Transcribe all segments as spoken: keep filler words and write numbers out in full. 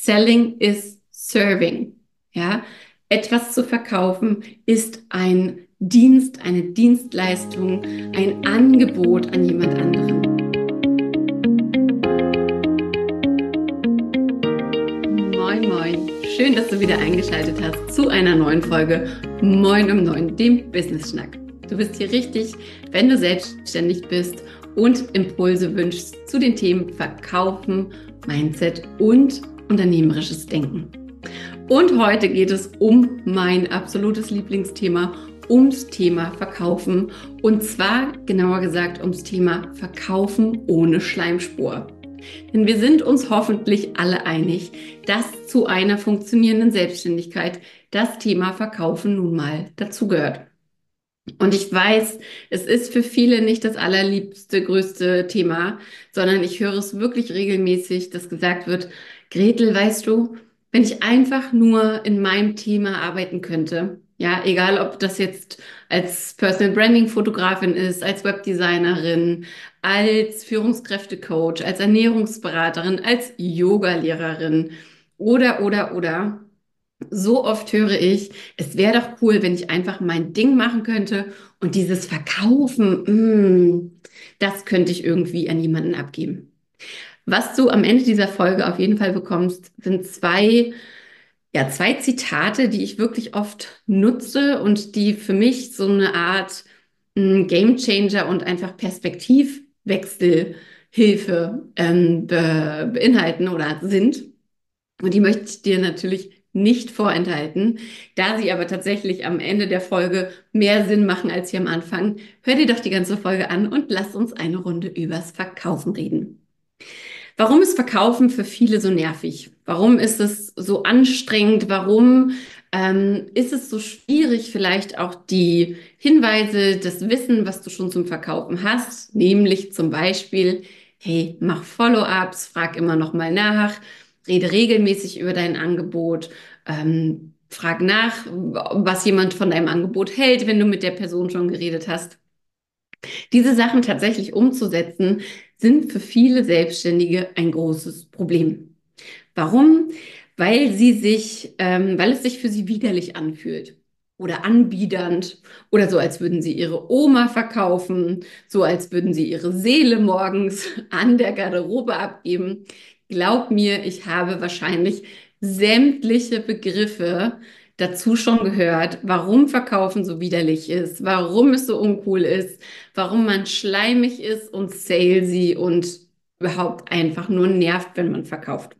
Selling is serving. Ja, etwas zu verkaufen ist ein Dienst, eine Dienstleistung, ein Angebot an jemand anderen. Moin, moin. Schön, dass du wieder eingeschaltet hast zu einer neuen Folge Moin um neun, dem Business Schnack. Du bist hier richtig, wenn du selbstständig bist und Impulse wünschst zu den Themen Verkaufen, Mindset und unternehmerisches Denken. Und heute geht es um mein absolutes Lieblingsthema, ums Thema Verkaufen. Und zwar, genauer gesagt, ums Thema Verkaufen ohne Schleimspur. Denn wir sind uns hoffentlich alle einig, dass zu einer funktionierenden Selbstständigkeit das Thema Verkaufen nun mal dazugehört. Und ich weiß, es ist für viele nicht das allerliebste, größte Thema, sondern ich höre es wirklich regelmäßig, dass gesagt wird, Gretel, weißt du, wenn ich einfach nur in meinem Thema arbeiten könnte, ja, egal ob das jetzt als Personal Branding Fotografin ist, als Webdesignerin, als Führungskräftecoach, als Ernährungsberaterin, als Yogalehrerin oder, oder, oder. So oft höre ich, es wäre doch cool, wenn ich einfach mein Ding machen könnte und dieses Verkaufen, mm, das könnte ich irgendwie an jemanden abgeben. Was du am Ende dieser Folge auf jeden Fall bekommst, sind zwei, ja, zwei Zitate, die ich wirklich oft nutze und die für mich so eine Art mm, Game Changer und einfach Perspektivwechselhilfe ähm, be beinhalten oder sind. Und die möchte ich dir natürlich nicht vorenthalten. Da sie aber tatsächlich am Ende der Folge mehr Sinn machen als hier am Anfang, hör dir doch die ganze Folge an und lass uns eine Runde übers Verkaufen reden. Warum ist Verkaufen für viele so nervig? Warum ist es so anstrengend? Warum ähm, ist es so schwierig, vielleicht auch die Hinweise, das Wissen, was du schon zum Verkaufen hast, nämlich zum Beispiel, hey, mach Follow-ups, frag immer noch mal nach, rede regelmäßig über dein Angebot, ähm, frag nach, was jemand von deinem Angebot hält, wenn du mit der Person schon geredet hast. Diese Sachen tatsächlich umzusetzen, sind für viele Selbstständige ein großes Problem. Warum? Weil sie sich, ähm, weil es sich für sie widerlich anfühlt oder anbiedernd oder so, als würden sie ihre Oma verkaufen, so als würden sie ihre Seele morgens an der Garderobe abgeben. Glaub mir, ich habe wahrscheinlich sämtliche Begriffe dazu schon gehört, warum Verkaufen so widerlich ist, warum es so uncool ist, warum man schleimig ist und salesy und überhaupt einfach nur nervt, wenn man verkauft.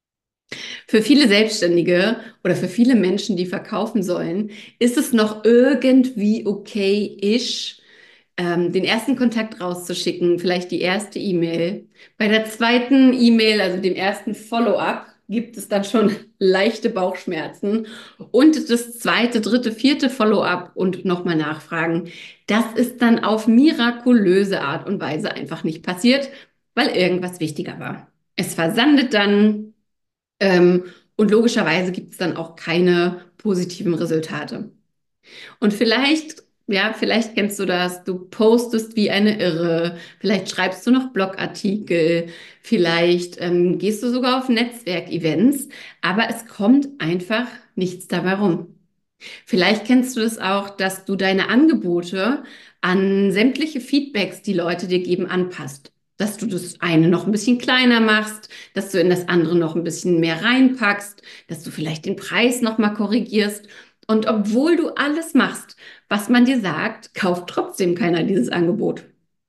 Für viele Selbstständige oder für viele Menschen, die verkaufen sollen, ist es noch irgendwie okay-ish, ähm, den ersten Kontakt rauszuschicken, vielleicht die erste E-Mail. Bei der zweiten E-Mail, also dem ersten Follow-up, gibt es dann schon leichte Bauchschmerzen. Und das zweite, dritte, vierte Follow-up und nochmal nachfragen, das ist dann auf mirakulöse Art und Weise einfach nicht passiert, weil irgendwas wichtiger war. Es versandet dann. Ähm, und logischerweise gibt es dann auch keine positiven Resultate. Und vielleicht, ja, vielleicht kennst du das, du postest wie eine Irre, vielleicht schreibst du noch Blogartikel, vielleicht ähm, gehst du sogar auf Netzwerkevents, aber es kommt einfach nichts dabei rum. Vielleicht kennst du das auch, dass du deine Angebote an sämtliche Feedbacks, die Leute dir geben, anpasst. Dass du das eine noch ein bisschen kleiner machst, dass du in das andere noch ein bisschen mehr reinpackst, dass du vielleicht den Preis noch mal korrigierst. Und obwohl du alles machst, was man dir sagt, kauft trotzdem keiner dieses Angebot.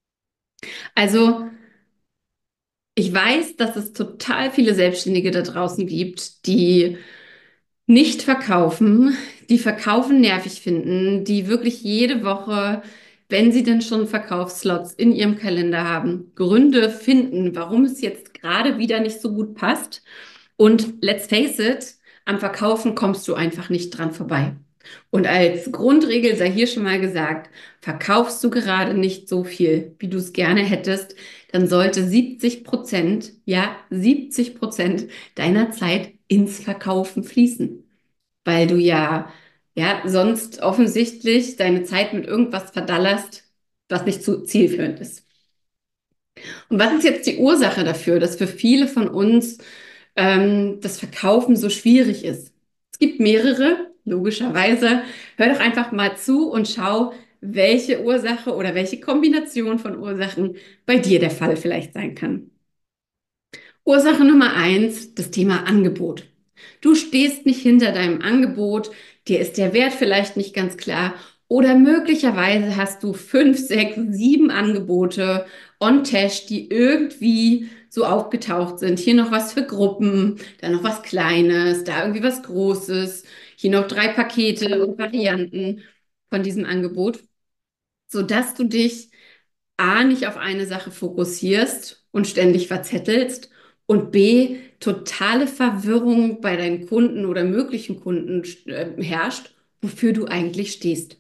Also ich weiß, dass es total viele Selbstständige da draußen gibt, die nicht verkaufen, die Verkaufen nervig finden, die wirklich jede Woche, wenn sie denn schon Verkaufsslots in ihrem Kalender haben, Gründe finden, warum es jetzt gerade wieder nicht so gut passt. Und let's face it, am Verkaufen kommst du einfach nicht dran vorbei. Und als Grundregel sei hier schon mal gesagt, verkaufst du gerade nicht so viel, wie du es gerne hättest, dann sollte siebzig Prozent, ja, siebzig Prozent deiner Zeit ins Verkaufen fließen, weil du ja, ja, sonst offensichtlich deine Zeit mit irgendwas verdallerst, was nicht zu zielführend ist. Und was ist jetzt die Ursache dafür, dass für viele von uns ähm, das Verkaufen so schwierig ist? Es gibt mehrere, logischerweise. Hör doch einfach mal zu und schau, welche Ursache oder welche Kombination von Ursachen bei dir der Fall vielleicht sein kann. Ursache Nummer eins, das Thema Angebot. Du stehst nicht hinter deinem Angebot, dir ist der Wert vielleicht nicht ganz klar oder möglicherweise hast du fünf, sechs, sieben Angebote on Tash, die irgendwie so aufgetaucht sind. Hier noch was für Gruppen, da noch was Kleines, da irgendwie was Großes, hier noch drei Pakete und Varianten von diesem Angebot, sodass du dich A, nicht auf eine Sache fokussierst und ständig verzettelst und B, totale Verwirrung bei deinen Kunden oder möglichen Kunden äh, herrscht, wofür du eigentlich stehst.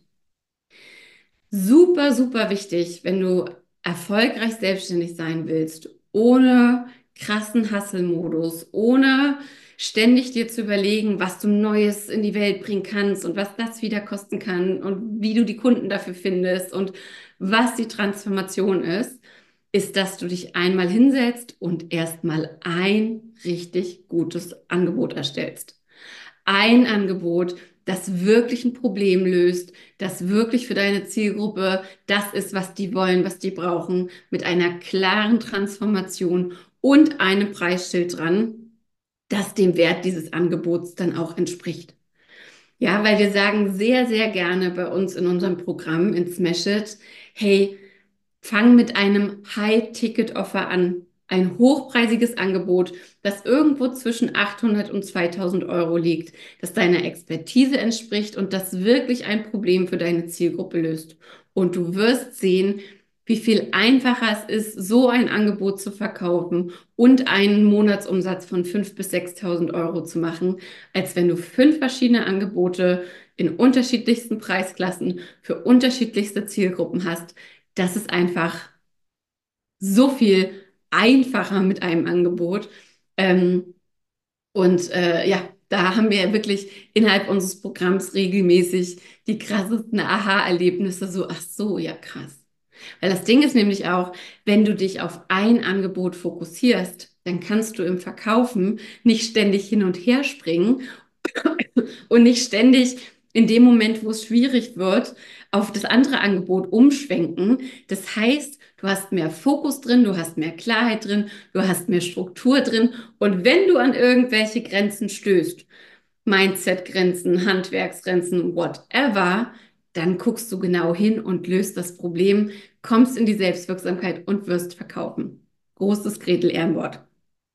Super, super wichtig, wenn du erfolgreich selbstständig sein willst, ohne krassen Hustle-Modus, ohne ständig dir zu überlegen, was du Neues in die Welt bringen kannst und was das wieder kosten kann und wie du die Kunden dafür findest und was die Transformation ist, ist, dass du dich einmal hinsetzt und erstmal ein richtig gutes Angebot erstellst. Ein Angebot, das wirklich ein Problem löst, das wirklich für deine Zielgruppe das ist, was die wollen, was die brauchen, mit einer klaren Transformation und einem Preisschild dran, das dem Wert dieses Angebots dann auch entspricht. Ja, weil wir sagen sehr, sehr gerne bei uns in unserem Programm in Smash It, hey, fang mit einem High-Ticket-Offer an. Ein hochpreisiges Angebot, das irgendwo zwischen achthundert und zweitausend Euro liegt, das deiner Expertise entspricht und das wirklich ein Problem für deine Zielgruppe löst. Und du wirst sehen, wie viel einfacher es ist, so ein Angebot zu verkaufen und einen Monatsumsatz von fünftausend bis sechstausend Euro zu machen, als wenn du fünf verschiedene Angebote in unterschiedlichsten Preisklassen für unterschiedlichste Zielgruppen hast. Das ist einfach so viel einfacher mit einem Angebot. Ähm, und äh, ja, da haben wir ja wirklich innerhalb unseres Programms regelmäßig die krassesten Aha-Erlebnisse. So, ach so, ja, krass. Weil das Ding ist nämlich auch, wenn du dich auf ein Angebot fokussierst, dann kannst du im Verkaufen nicht ständig hin und her springen und nicht ständig in dem Moment, wo es schwierig wird, auf das andere Angebot umschwenken. Das heißt, du hast mehr Fokus drin, du hast mehr Klarheit drin, du hast mehr Struktur drin. Und wenn du an irgendwelche Grenzen stößt, Mindset-Grenzen, Handwerksgrenzen, whatever, dann guckst du genau hin und löst das Problem, kommst in die Selbstwirksamkeit und wirst verkaufen. Großes Gretel Ehrenwort.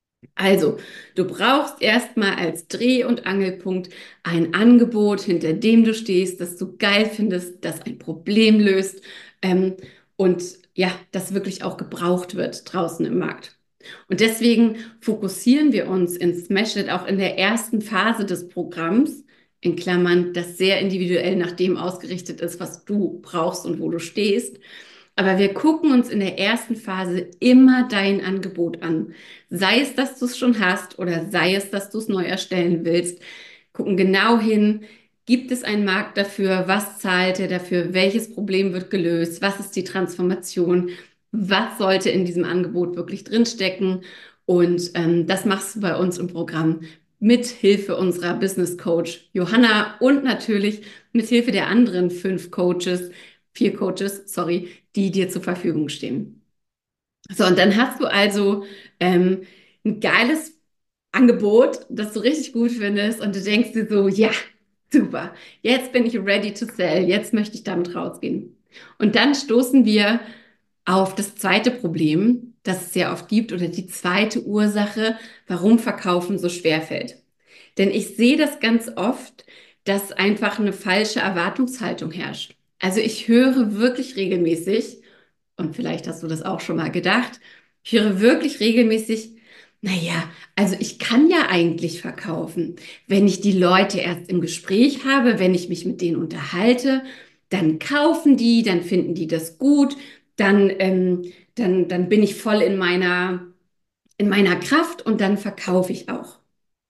Also, du brauchst erstmal als Dreh- und Angelpunkt ein Angebot, hinter dem du stehst, das du geil findest, das ein Problem löst, ähm, und ja, das wirklich auch gebraucht wird draußen im Markt. Und deswegen fokussieren wir uns in Smash It auch in der ersten Phase des Programms, in Klammern, das sehr individuell nach dem ausgerichtet ist, was du brauchst und wo du stehst. Aber wir gucken uns in der ersten Phase immer dein Angebot an. Sei es, dass du es schon hast oder sei es, dass du es neu erstellen willst. Gucken genau hin, gibt es einen Markt dafür? Was zahlt er dafür? Welches Problem wird gelöst? Was ist die Transformation? Was sollte in diesem Angebot wirklich drinstecken? Und ähm, das machst du bei uns im Programm mit Hilfe unserer Business Coach Johanna und natürlich mit Hilfe der anderen fünf Coaches, vier Coaches, sorry, die dir zur Verfügung stehen. So, und dann hast du also ähm, ein geiles Angebot, das du richtig gut findest und du denkst dir so, ja, super, jetzt bin ich ready to sell, jetzt möchte ich damit rausgehen. Und dann stoßen wir auf das zweite Problem, das es sehr oft gibt, oder die zweite Ursache, warum Verkaufen so schwer fällt. Denn ich sehe das ganz oft, dass einfach eine falsche Erwartungshaltung herrscht. Also ich höre wirklich regelmäßig, und vielleicht hast du das auch schon mal gedacht, ich höre wirklich regelmäßig, naja, also ich kann ja eigentlich verkaufen. Wenn ich die Leute erst im Gespräch habe, wenn ich mich mit denen unterhalte, dann kaufen die, dann finden die das gut, dann, ähm, dann, dann bin ich voll in meiner, in meiner Kraft und dann verkaufe ich auch.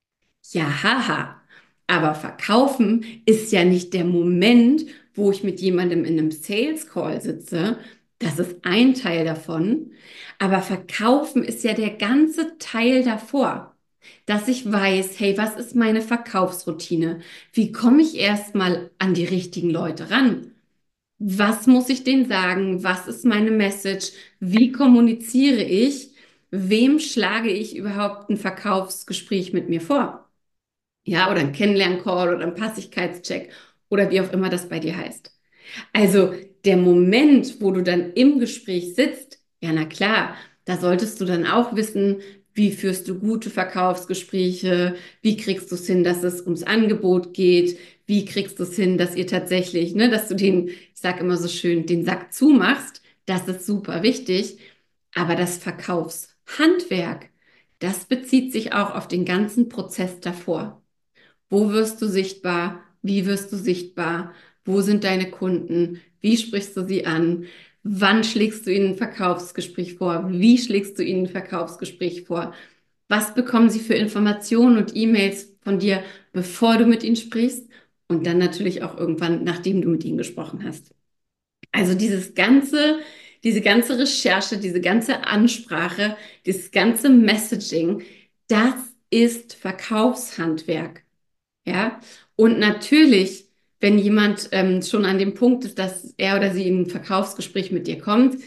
Ja, haha. Aber verkaufen ist ja nicht der Moment, wo ich mit jemandem in einem Sales Call sitze. Das ist ein Teil davon. Aber verkaufen ist ja der ganze Teil davor. dass ich weiß, hey, was ist meine Verkaufsroutine? Wie komme ich erstmal an die richtigen Leute ran? Was muss ich denen sagen? Was ist meine Message? Wie kommuniziere ich? Wem schlage ich überhaupt ein Verkaufsgespräch mit mir vor? Ja, oder ein Kennenlern-Call oder ein Passigkeitscheck oder wie auch immer das bei dir heißt. Also der Moment, wo du dann im Gespräch sitzt, ja, na klar, da solltest du dann auch wissen, wie führst du gute Verkaufsgespräche, wie kriegst du es hin, dass es ums Angebot geht, wie kriegst du es hin, dass ihr tatsächlich, ne, dass du den, ich sage immer so schön, den Sack zumachst, das ist super wichtig, aber das Verkaufshandwerk, das bezieht sich auch auf den ganzen Prozess davor. Wo wirst du sichtbar? Wie wirst du sichtbar? Wo sind deine Kunden? Wie sprichst du sie an? Wann schlägst du ihnen ein Verkaufsgespräch vor? Wie schlägst du ihnen ein Verkaufsgespräch vor? Was bekommen sie für Informationen und E-Mails von dir, bevor du mit ihnen sprichst? Und dann natürlich auch irgendwann, nachdem du mit ihnen gesprochen hast. Also dieses ganze, diese ganze Recherche, diese ganze Ansprache, dieses ganze Messaging, das ist Verkaufshandwerk. Ja, und natürlich, wenn jemand ähm, schon an dem Punkt ist, dass er oder sie in ein Verkaufsgespräch mit dir kommt,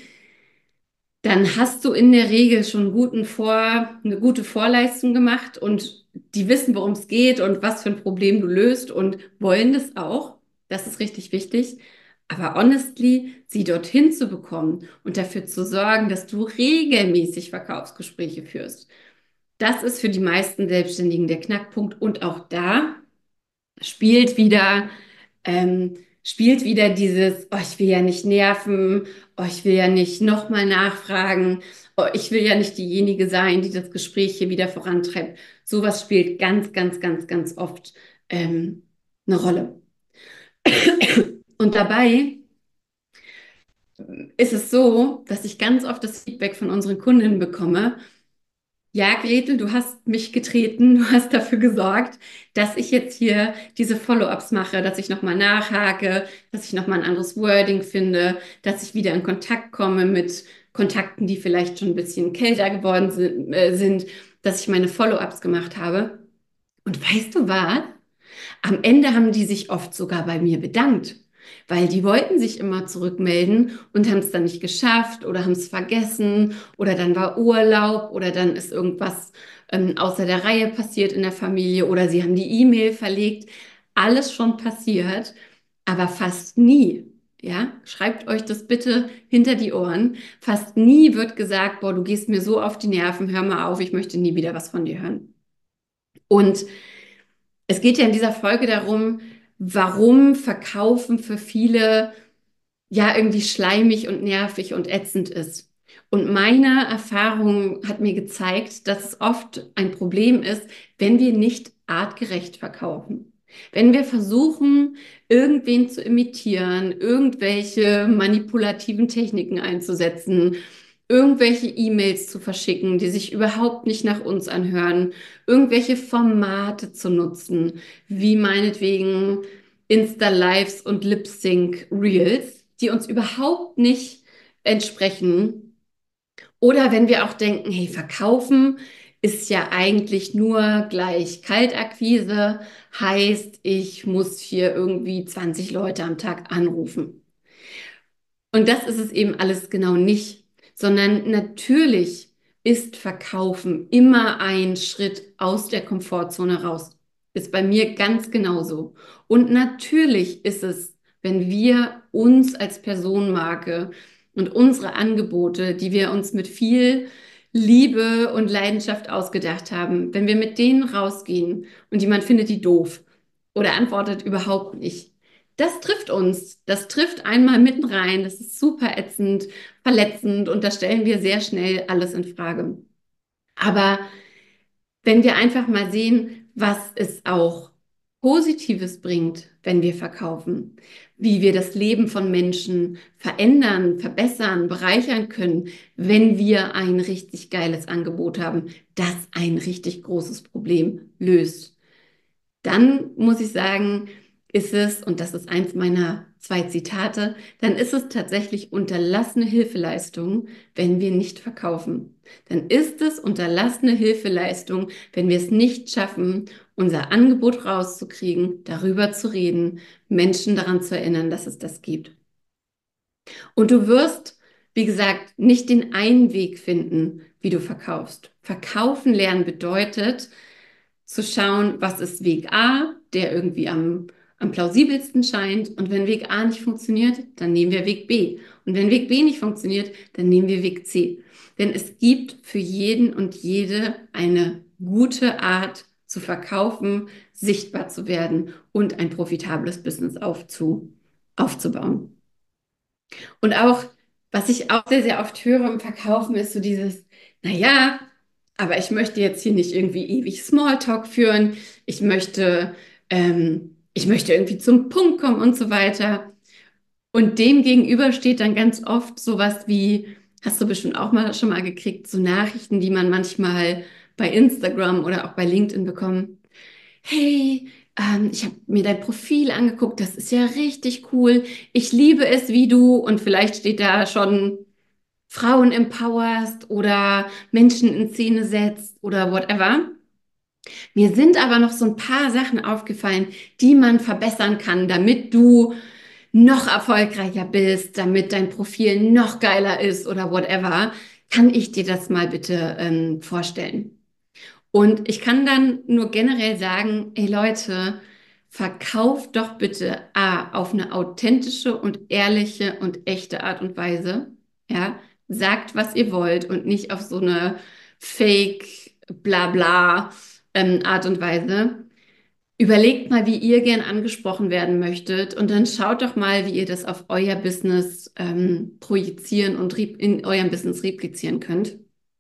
dann hast du in der Regel schon einen guten Vor, eine gute Vorleistung gemacht und die wissen, worum es geht und was für ein Problem du löst und wollen das auch. Das ist richtig wichtig. Aber honestly, sie dorthin zu bekommen und dafür zu sorgen, dass du regelmäßig Verkaufsgespräche führst, das ist für die meisten Selbstständigen der Knackpunkt. Und auch da spielt wieder, ähm, spielt wieder dieses, oh, ich will ja nicht nerven, oh, ich will ja nicht nochmal nachfragen, oh, ich will ja nicht diejenige sein, die das Gespräch hier wieder vorantreibt. Sowas spielt ganz, ganz, ganz, ganz oft ähm, eine Rolle. Und dabei ist es so, dass ich ganz oft das Feedback von unseren Kundinnen bekomme, ja, Gretel, du hast mich getreten, du hast dafür gesorgt, dass ich jetzt hier diese Follow-ups mache, dass ich nochmal nachhake, dass ich nochmal ein anderes Wording finde, dass ich wieder in Kontakt komme mit Kontakten, die vielleicht schon ein bisschen kälter geworden sind, äh, sind, dass ich meine Follow-ups gemacht habe. Und weißt du was? Am Ende haben die sich oft sogar bei mir bedankt, weil die wollten sich immer zurückmelden und haben es dann nicht geschafft oder haben es vergessen oder dann war Urlaub oder dann ist irgendwas ähm, außer der Reihe passiert in der Familie oder sie haben die E-Mail verlegt. Alles schon passiert, aber fast nie. Ja, schreibt euch das bitte hinter die Ohren. Fast nie wird gesagt, boah, du gehst mir so auf die Nerven, hör mal auf, ich möchte nie wieder was von dir hören. Und es geht ja in dieser Folge darum, warum Verkaufen für viele ja irgendwie schleimig und nervig und ätzend ist. Und meine Erfahrung hat mir gezeigt, dass es oft ein Problem ist, wenn wir nicht artgerecht verkaufen. Wenn wir versuchen, irgendwen zu imitieren, irgendwelche manipulativen Techniken einzusetzen, irgendwelche E-Mails zu verschicken, die sich überhaupt nicht nach uns anhören, irgendwelche Formate zu nutzen, wie meinetwegen Insta-Lives und Lip-Sync-Reels, die uns überhaupt nicht entsprechen. Oder wenn wir auch denken, hey, verkaufen ist ja eigentlich nur gleich Kaltakquise, heißt, ich muss hier irgendwie zwanzig Leute am Tag anrufen. Und das ist es eben alles genau nicht, sondern natürlich ist Verkaufen immer ein Schritt aus der Komfortzone raus. Ist bei mir ganz genauso. Und natürlich ist es, wenn wir uns als Personenmarke und unsere Angebote, die wir uns mit viel Liebe und Leidenschaft ausgedacht haben, wenn wir mit denen rausgehen und jemand findet die doof oder antwortet überhaupt nicht, das trifft uns. Das trifft einmal mitten rein. Das ist super ätzend, verletzend und da stellen wir sehr schnell alles in Frage. Aber wenn wir einfach mal sehen, was es auch Positives bringt, wenn wir verkaufen, wie wir das Leben von Menschen verändern, verbessern, bereichern können, wenn wir ein richtig geiles Angebot haben, das ein richtig großes Problem löst, dann muss ich sagen, ist es, und das ist eins meiner zwei Zitate, dann ist es tatsächlich unterlassene Hilfeleistung, wenn wir nicht verkaufen. Dann ist es unterlassene Hilfeleistung, wenn wir es nicht schaffen, unser Angebot rauszukriegen, darüber zu reden, Menschen daran zu erinnern, dass es das gibt. Und du wirst, wie gesagt, nicht den einen Weg finden, wie du verkaufst. Verkaufen lernen bedeutet, zu schauen, was ist Weg A, der irgendwie am, am plausibelsten scheint. Und wenn Weg A nicht funktioniert, dann nehmen wir Weg B. Und wenn Weg B nicht funktioniert, dann nehmen wir Weg C. Denn es gibt für jeden und jede eine gute Art zu verkaufen, sichtbar zu werden und ein profitables Business aufzu, aufzubauen. Und auch, was ich auch sehr, sehr oft höre im Verkaufen, ist so dieses, naja, aber ich möchte jetzt hier nicht irgendwie ewig Smalltalk führen. Ich möchte, ähm, ich möchte irgendwie zum Punkt kommen und so weiter. Und dem gegenüber steht dann ganz oft sowas wie, hast du bestimmt auch mal schon mal gekriegt, so Nachrichten, die man manchmal bei Instagram oder auch bei LinkedIn bekommt. Hey, ähm, ich habe mir dein Profil angeguckt, das ist ja richtig cool. Ich liebe es, wie du, und vielleicht steht da schon Frauen empowerst oder Menschen in Szene setzt oder whatever. Mir sind aber noch so ein paar Sachen aufgefallen, die man verbessern kann, damit du noch erfolgreicher bist, damit dein Profil noch geiler ist oder whatever. Kann ich dir das mal bitte ähm, vorstellen? Und ich kann dann nur generell sagen, ey Leute, verkauft doch bitte A, auf eine authentische und ehrliche und echte Art und Weise. Ja, sagt, was ihr wollt und nicht auf so eine Fake, bla bla ähm, Art und Weise. Überlegt mal, wie ihr gern angesprochen werden möchtet und dann schaut doch mal, wie ihr das auf euer Business ähm, projizieren und in eurem Business replizieren könnt.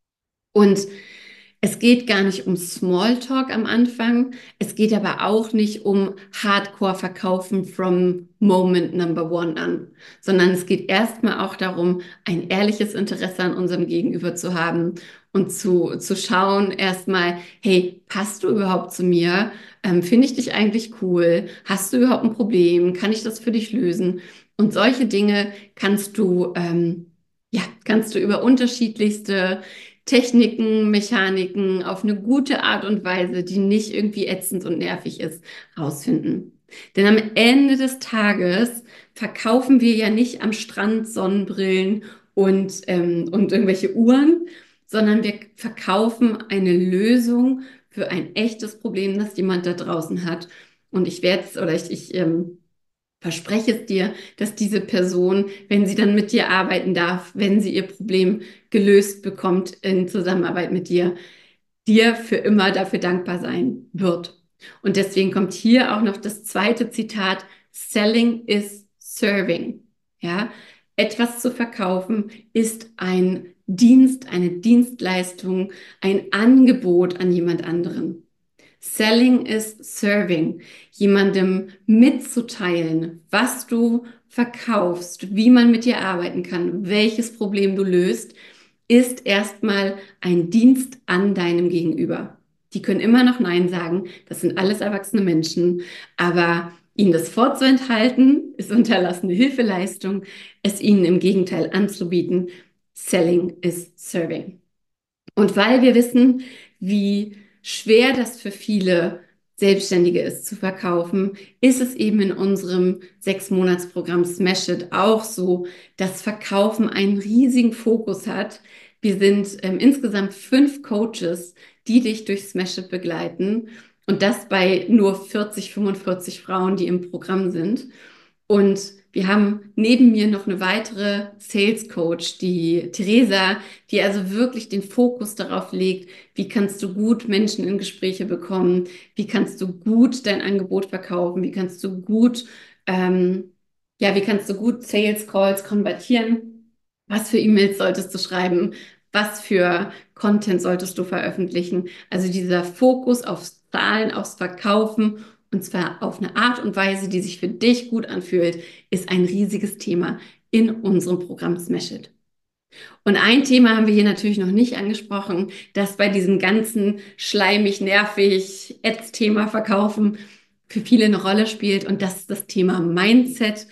Und es geht gar nicht um Smalltalk am Anfang. Es geht aber auch nicht um Hardcore-Verkaufen from Moment Number One an, sondern es geht erstmal auch darum, ein ehrliches Interesse an unserem Gegenüber zu haben und zu, zu schauen erstmal, hey, passt du überhaupt zu mir? Ähm, finde ich dich eigentlich cool? Hast du überhaupt ein Problem? Kann ich das für dich lösen? Und solche Dinge kannst du, ähm, ja, kannst du über unterschiedlichste Techniken, Mechaniken auf eine gute Art und Weise, die nicht irgendwie ätzend und nervig ist, rausfinden. Denn am Ende des Tages verkaufen wir ja nicht am Strand Sonnenbrillen und, ähm, und irgendwelche Uhren, sondern wir verkaufen eine Lösung für ein echtes Problem, das jemand da draußen hat. Und ich werde es oder ich, ich ähm, verspreche es dir, dass diese Person, wenn sie dann mit dir arbeiten darf, wenn sie ihr Problem gelöst bekommt in Zusammenarbeit mit dir, dir für immer dafür dankbar sein wird. Und deswegen kommt hier auch noch das zweite Zitat: Selling is serving. Ja, etwas zu verkaufen ist ein Dienst, eine Dienstleistung, ein Angebot an jemand anderen. Selling is serving, jemandem mitzuteilen, was du verkaufst, wie man mit dir arbeiten kann, welches Problem du löst, ist erstmal ein Dienst an deinem Gegenüber. Die können immer noch Nein sagen, das sind alles erwachsene Menschen, aber ihnen das vorzuenthalten, ist unterlassene Hilfeleistung, es ihnen im Gegenteil anzubieten. Selling is serving. Und weil wir wissen, wie schwer das für viele Selbstständige ist zu verkaufen, ist es eben in unserem Sechs-Monats-Programm Smash It auch so, dass Verkaufen einen riesigen Fokus hat. Wir sind ähm, insgesamt fünf Coaches, die dich durch Smash It begleiten, und das bei nur vierzig, fünfundvierzig Frauen, die im Programm sind. Und wir haben neben mir noch eine weitere Sales Coach, die Theresa, die also wirklich den Fokus darauf legt, wie kannst du gut Menschen in Gespräche bekommen, wie kannst du gut dein Angebot verkaufen, wie kannst du gut, ähm, ja, wie kannst du gut Sales Calls konvertieren, was für E-Mails solltest du schreiben, was für Content solltest du veröffentlichen. Also dieser Fokus aufs Zahlen, aufs Verkaufen, und zwar auf eine Art und Weise, die sich für dich gut anfühlt, ist ein riesiges Thema in unserem Programm Smash It. Und ein Thema haben wir hier natürlich noch nicht angesprochen, das bei diesem ganzen schleimig, nervig, Ads-Thema Verkaufen für viele eine Rolle spielt. Und das ist das Thema Mindset.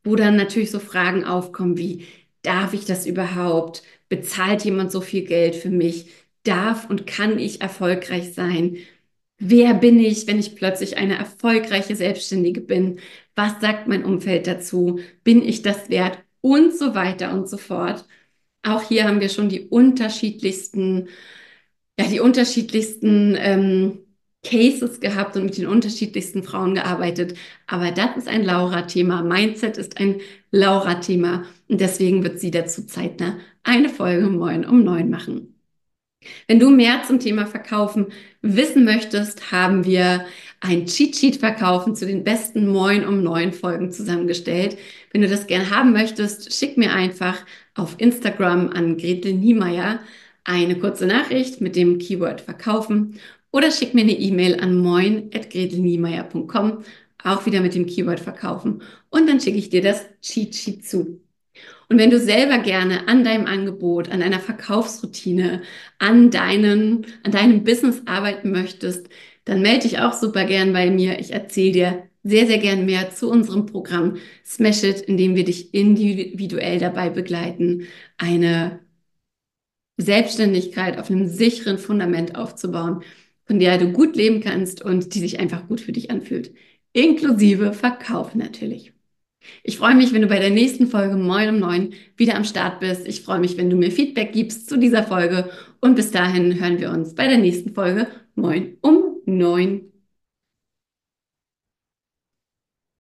wo dann natürlich so Fragen aufkommen wie, darf ich das überhaupt? Bezahlt jemand so viel Geld für mich? Darf und kann ich erfolgreich sein? Wer bin ich, wenn ich plötzlich eine erfolgreiche Selbstständige bin? Was sagt mein Umfeld dazu? Bin ich das wert? Und so weiter und so fort. Auch hier haben wir schon die unterschiedlichsten, ja, die unterschiedlichsten ähm, Cases gehabt und mit den unterschiedlichsten Frauen gearbeitet. Aber das ist ein Laura-Thema. Mindset ist ein Laura-Thema. Und deswegen wird sie dazu zeitnah eine Folge Moin um neun machen. Wenn du mehr zum Thema Verkaufen wissen möchtest, haben wir ein Cheat Sheet Verkaufen zu den besten Moin um neun Folgen zusammengestellt. Wenn du das gern haben möchtest, schick mir einfach auf Instagram an Gretel Niemeyer eine kurze Nachricht mit dem Keyword Verkaufen oder schick mir eine E-Mail an moin at gretelniemeyer punkt com, auch wieder mit dem Keyword Verkaufen. Und dann schicke ich dir das Cheat Sheet zu. Und wenn du selber gerne an deinem Angebot, an deiner Verkaufsroutine, an deinen, an deinem Business arbeiten möchtest, dann melde dich auch super gern bei mir. Ich erzähle dir sehr, sehr gern mehr zu unserem Programm Smash It, in dem wir dich individuell dabei begleiten, eine Selbstständigkeit auf einem sicheren Fundament aufzubauen, von der du gut leben kannst und die sich einfach gut für dich anfühlt. Inklusive Verkauf natürlich. Ich freue mich, wenn du bei der nächsten Folge Moin um neun wieder am Start bist. Ich freue mich, wenn du mir Feedback gibst zu dieser Folge. Und bis dahin hören wir uns bei der nächsten Folge Moin um neun.